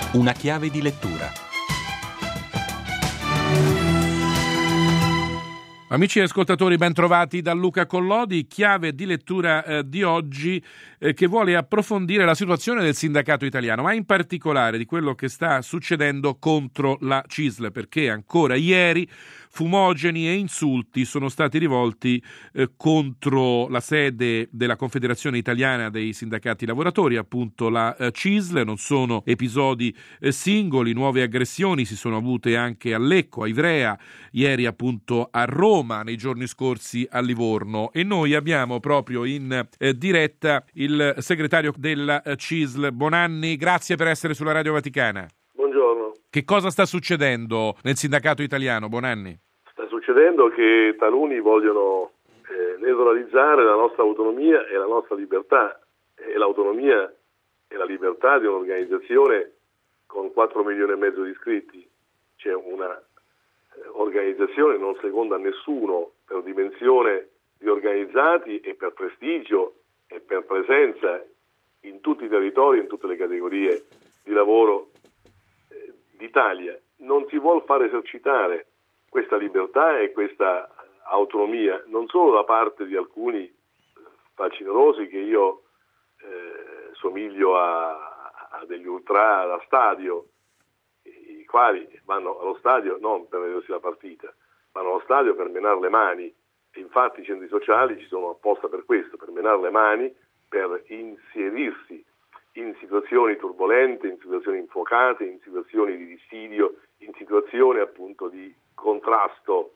Una chiave di lettura. Amici e ascoltatori, ben trovati da Luca Collodi. Chiave di lettura di oggi che vuole approfondire la situazione del sindacato italiano, ma in particolare di quello che sta succedendo contro la CISL, perché ancora ieri fumogeni e insulti sono stati rivolti contro la sede della Confederazione Italiana dei Sindacati Lavoratori, appunto la CISL. Non sono episodi singoli, nuove aggressioni si sono avute anche a Lecco, a Ivrea, ieri appunto a Roma, nei giorni scorsi a Livorno, e noi abbiamo proprio in diretta il segretario della CISL, Bonanni. Grazie per essere sulla Radio Vaticana. Buongiorno. Che cosa sta succedendo nel sindacato italiano, Bonanni? Sta succedendo che taluni vogliono neutralizzare la nostra autonomia e la nostra libertà, e l'autonomia e la libertà di un'organizzazione con 4 milioni e mezzo di iscritti. C'è una organizzazione non seconda a nessuno per dimensione di organizzati e per prestigio e per presenza in tutti i territori, in tutte le categorie di lavoro d'Italia. Non si vuol far esercitare questa libertà e questa autonomia, non solo da parte di alcuni facinorosi che io somiglio a degli ultra da stadio, i quali vanno allo stadio non per vedersi la partita, vanno allo stadio per menare le mani, e infatti i centri sociali ci sono apposta per questo, per menare le mani, per inserirsi in situazioni turbolente, in situazioni infuocate, in situazioni di dissidio, in situazioni appunto di contrasto.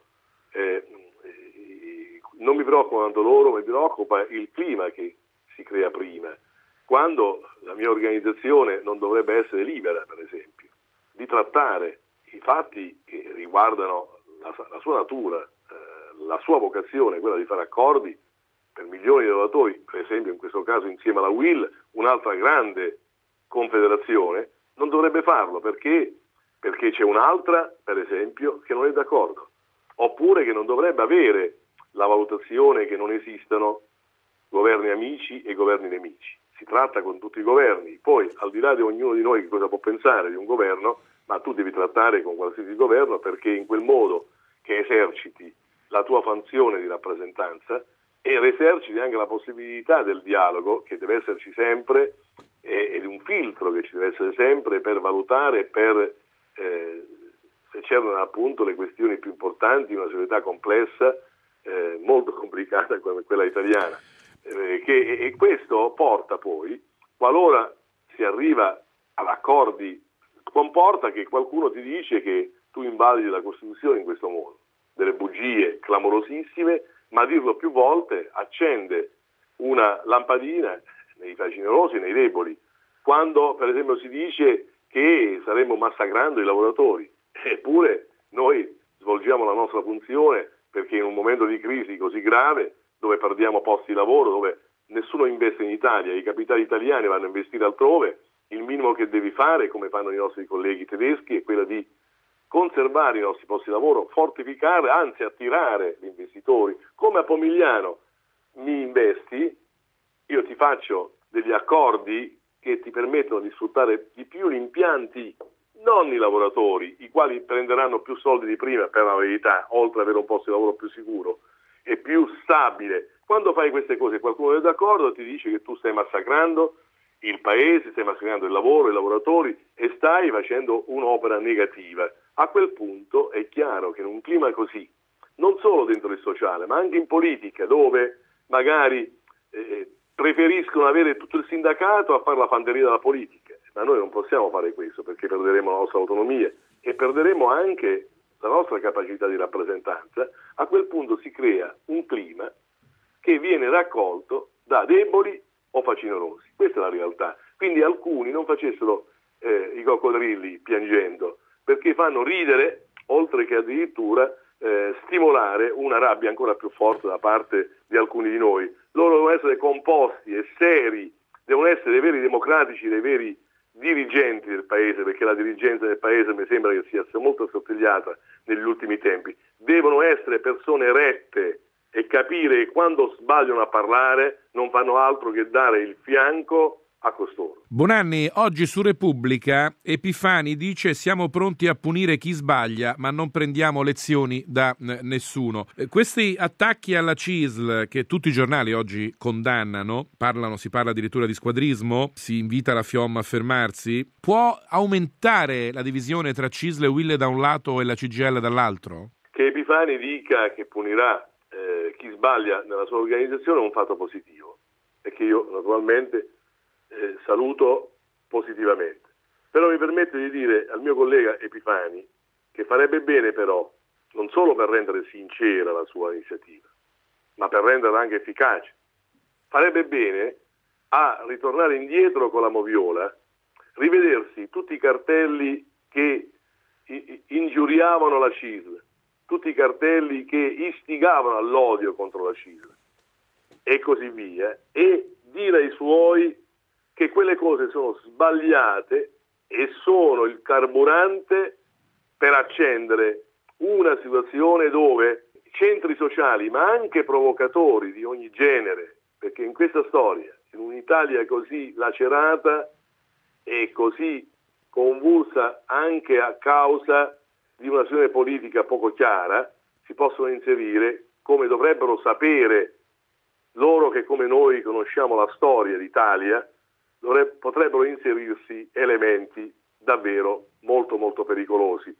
Non mi preoccupano tanto loro, mi preoccupa il clima che si crea prima, quando la mia organizzazione non dovrebbe essere libera, per esempio, di trattare i fatti che riguardano la sua natura, la sua vocazione, quella di fare accordi per milioni di lavoratori, per esempio in questo caso insieme alla UIL, un'altra grande confederazione, non dovrebbe farlo perché c'è un'altra, per esempio, che non è d'accordo, oppure che non dovrebbe avere la valutazione che non esistano governi amici e governi nemici. Si tratta con tutti i governi, poi al di là di ognuno di noi che cosa può pensare di un governo, ma tu devi trattare con qualsiasi governo perché in quel modo che eserciti la tua funzione di rappresentanza e eserciti anche la possibilità del dialogo che deve esserci sempre e di un filtro che ci deve essere sempre per valutare, per se c'erano appunto le questioni più importanti in una società complessa, molto complicata come quella italiana. E questo porta poi, qualora si arriva ad accordi, comporta che qualcuno ti dice che tu invalidi la Costituzione in questo modo, delle bugie clamorosissime, ma a dirlo più volte accende una lampadina nei facinerosi e nei deboli, quando per esempio si dice che staremmo massacrando i lavoratori, eppure noi svolgiamo la nostra funzione perché in un momento di crisi così grave, dove perdiamo posti di lavoro, dove nessuno investe in Italia, i capitali italiani vanno a investire altrove, il minimo che devi fare, come fanno i nostri colleghi tedeschi, è quello di conservare i nostri posti di lavoro, fortificare, anzi attirare gli investitori. Come a Pomigliano mi investi, io ti faccio degli accordi che ti permettono di sfruttare di più gli impianti, non i lavoratori, i quali prenderanno più soldi di prima per la verità, oltre ad avere un posto di lavoro più sicuro e più stabile. Quando fai queste cose qualcuno è d'accordo ti dice che tu stai massacrando il paese, stai massacrando il lavoro, i lavoratori e stai facendo un'opera negativa. A quel punto è chiaro che in un clima così, non solo dentro il sociale, ma anche in politica, dove magari preferiscono avere tutto il sindacato a fare la fanteria della politica, ma noi non possiamo fare questo perché perderemo la nostra autonomia e perderemo anche la nostra capacità di rappresentanza. A quel punto si crea un clima che viene raccolto da deboli o facinorosi. Questa è la realtà. Quindi alcuni non facessero i coccodrilli piangendo, perché fanno ridere, oltre che addirittura stimolare una rabbia ancora più forte da parte di alcuni di noi. Loro devono essere composti e seri, devono essere dei veri democratici, dei veri dirigenti del paese, perché la dirigenza del paese mi sembra che sia molto assottigliata negli ultimi tempi. Devono essere persone rette e capire che quando sbagliano a parlare non fanno altro che dare il fianco a costoro. Bonanni, oggi su Repubblica Epifani dice: siamo pronti a punire chi sbaglia, ma non prendiamo lezioni da nessuno. Questi attacchi alla CISL che tutti i giornali oggi condannano, si parla addirittura di squadrismo, si invita la FIOM a fermarsi, può aumentare la divisione tra CISL e UIL da un lato e la CGIL dall'altro? Che Epifani dica che punirà chi sbaglia nella sua organizzazione è un fatto positivo e che io naturalmente saluto positivamente. Però mi permette di dire al mio collega Epifani che farebbe bene però, non solo per rendere sincera la sua iniziativa, ma per renderla anche efficace, farebbe bene a ritornare indietro con la Moviola, rivedersi tutti i cartelli che ingiuriavano la CISL, tutti i cartelli che istigavano all'odio contro la CISL e così via, e dire ai suoi che quelle cose sono sbagliate e sono il carburante per accendere una situazione dove centri sociali, ma anche provocatori di ogni genere, perché in questa storia, in un'Italia così lacerata e così convulsa anche a causa di una situazione politica poco chiara, si possono inserire, come dovrebbero sapere loro che come noi conosciamo la storia d'Italia, potrebbero inserirsi elementi davvero molto molto pericolosi,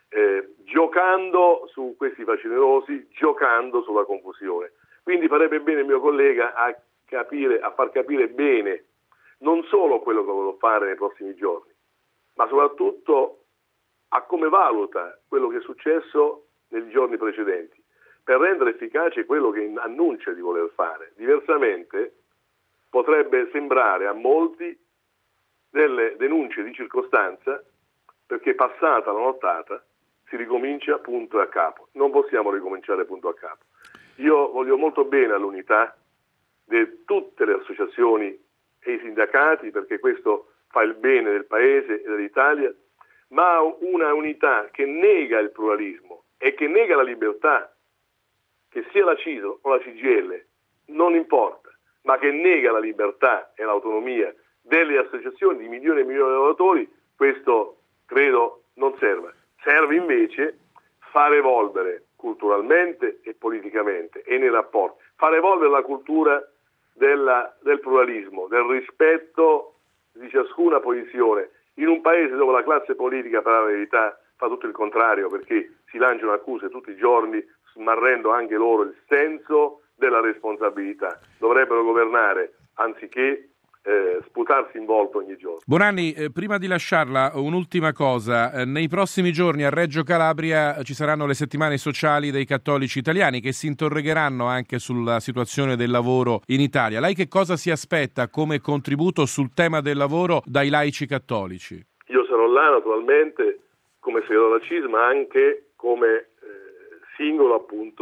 giocando su questi facinerosi, giocando sulla confusione. Quindi farebbe bene il mio collega a far capire bene non solo quello che voglio fare nei prossimi giorni, ma soprattutto a come valuta quello che è successo nei giorni precedenti, per rendere efficace quello che annuncia di voler fare. Diversamente potrebbe sembrare a molti delle denunce di circostanza, perché passata la nottata si ricomincia punto e a capo. Non possiamo ricominciare punto a capo. Io voglio molto bene all'unità di tutte le associazioni e i sindacati, perché questo fa il bene del Paese e dell'Italia, ma una unità che nega il pluralismo e che nega la libertà, che sia la CISL o la CGIL, non importa, ma che nega la libertà e l'autonomia delle associazioni di milioni e milioni di lavoratori, questo credo non serve. Serve invece far evolvere culturalmente e politicamente e nei rapporti, far evolvere la cultura del pluralismo, del rispetto di ciascuna posizione, in un paese dove la classe politica, per la verità, fa tutto il contrario, perché si lanciano accuse tutti i giorni, smarrendo anche loro il senso della responsabilità. Dovrebbero governare anziché sputarsi in volto ogni giorno. Bonanni, prima di lasciarla, un'ultima cosa. Nei prossimi giorni a Reggio Calabria ci saranno le settimane sociali dei cattolici italiani che si interrogheranno anche sulla situazione del lavoro in Italia. Lei che cosa si aspetta come contributo sul tema del lavoro dai laici cattolici? Io sarò là naturalmente come segretario della CISL, ma anche come singola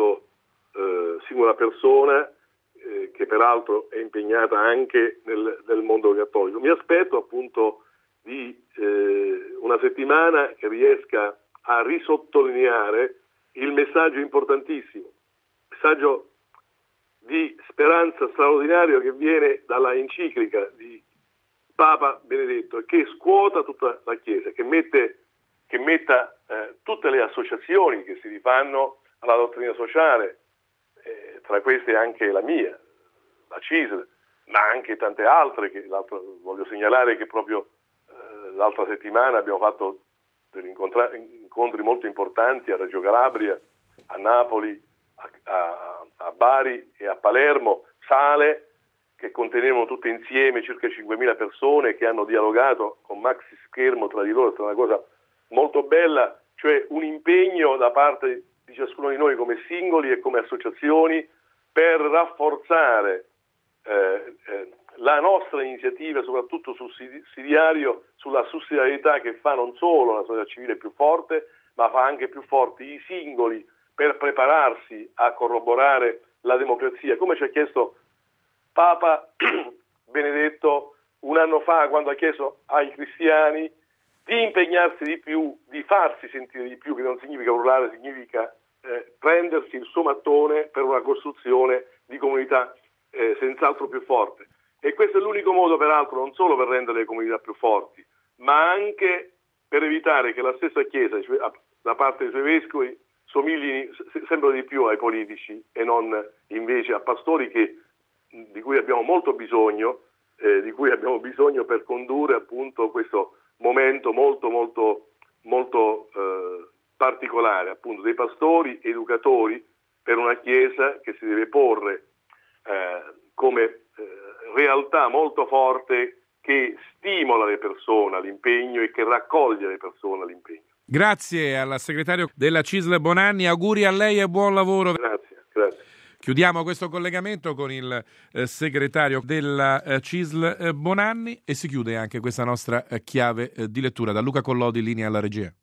persona che peraltro è impegnata anche nel mondo cattolico. Mi aspetto appunto di una settimana che riesca a risottolineare il messaggio importantissimo, messaggio di speranza straordinario che viene dalla enciclica di Papa Benedetto e che scuota tutta la Chiesa, che metta tutte le associazioni che si rifanno alla dottrina sociale, tra queste anche la mia, la CISL, ma anche tante altre, voglio segnalare che proprio l'altra settimana abbiamo fatto degli incontri molto importanti a Reggio Calabria, a Napoli, a Bari e a Palermo, sale che contenevano tutte insieme circa 5.000 persone che hanno dialogato con maxi schermo tra di loro. È stata una cosa molto bella, cioè un impegno da parte di ciascuno di noi come singoli e come associazioni per rafforzare la nostra iniziativa, soprattutto sussidiario, sulla sussidiarietà che fa non solo una società civile più forte, ma fa anche più forti i singoli per prepararsi a corroborare la democrazia, come ci ha chiesto Papa Benedetto un anno fa, quando ha chiesto ai cristiani di impegnarsi di più, di farsi sentire di più, che non significa urlare, significa prendersi il suo mattone per una costruzione di comunità senz'altro più forte. E questo è l'unico modo, peraltro, non solo per rendere le comunità più forti, ma anche per evitare che la stessa Chiesa, da parte dei suoi vescovi, somigli sempre di più ai politici e non invece a pastori di cui abbiamo molto bisogno, di cui abbiamo bisogno per condurre appunto questo momento molto molto molto particolare, appunto dei pastori educatori per una Chiesa che si deve porre come realtà molto forte che stimola le persone all'impegno e che raccoglie le persone all'impegno. Grazie al segretario della CISL Bonanni, auguri a lei e buon lavoro. Grazie. Chiudiamo questo collegamento con il segretario della CISL Bonanni e si chiude anche questa nostra chiave di lettura. Da Luca Collodi, linea alla regia.